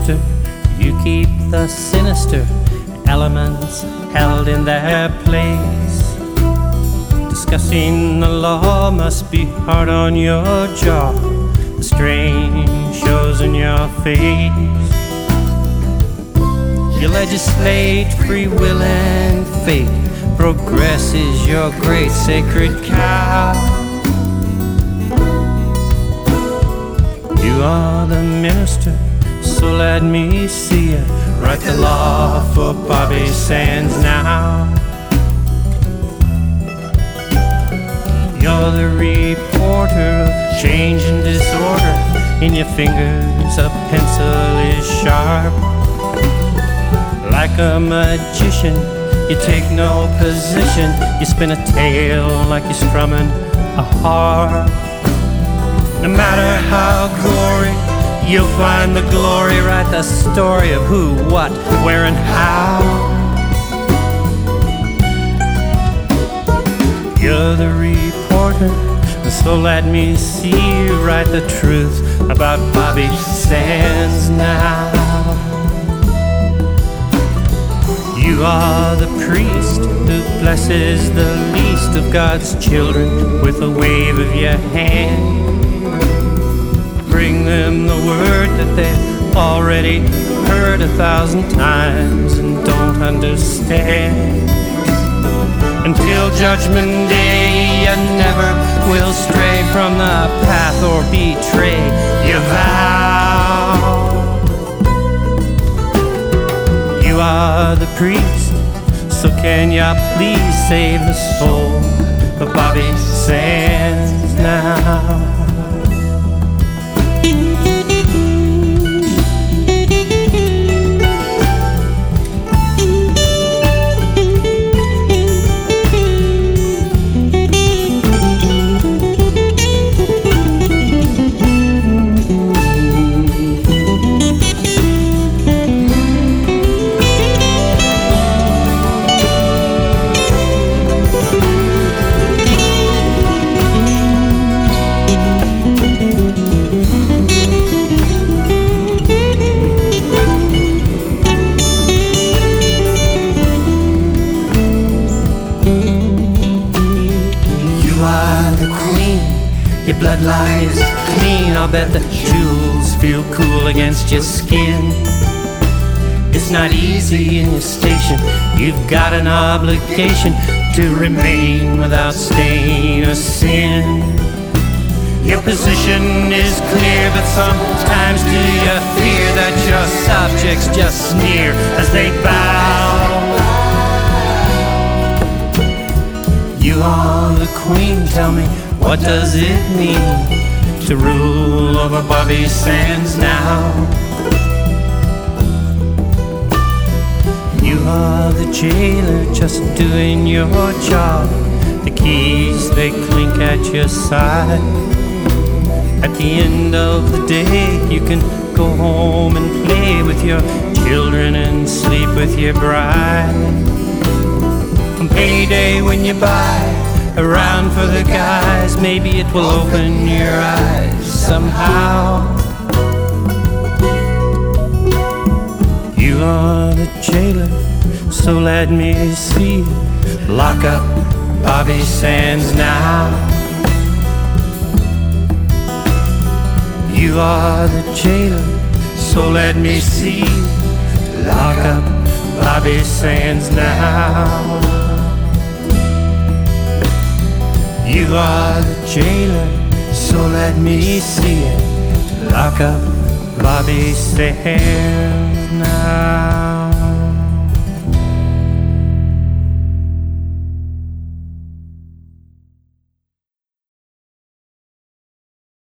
minister, you keep the sinister elements held in their place. Discussing the law must be hard on your jaw, the strain shows in your face. You legislate free will and fate, progress is your great sacred cow. You are the minister, so let me see you write the law for Bobby Sands now. You're the reporter of change and disorder. In your fingers a pencil is sharp. Like a magician, you take no position. You spin a tale like you're strumming a harp. No matter how gory, you'll find the glory. Write the story of who, what, where, and how. You're the reporter, so let me see you write the truth about Bobby Sands now. You are the priest who blesses the least of God's children with a wave of your hand. Bring them the word that they've already heard 1,000 times and don't understand. Until Judgment Day, you never will stray from the path or betray your vow. You are the priest, so can ya please save the soul of Bobby Sands now? Your blood lies clean, I'll bet the jewels feel cool against your skin. It's not easy in your station, you've got an obligation to remain without stain or sin. Your position is clear, but sometimes do you fear that your subjects just sneer as they bow? You are the queen, tell me, what does it mean to rule over Bobby Sands now? You are the jailer just doing your job. The keys, they clink at your side. At the end of the day, you can go home and play with your children and sleep with your bride. On payday when you buy around for the guys, maybe it will open your eyes somehow. You are the jailer, so let me see you lock up Bobby Sands now. You are the jailer, so let me see you lock up Bobby Sands now. You are the jailer, so let me see it. Lock up Bobby Sands now.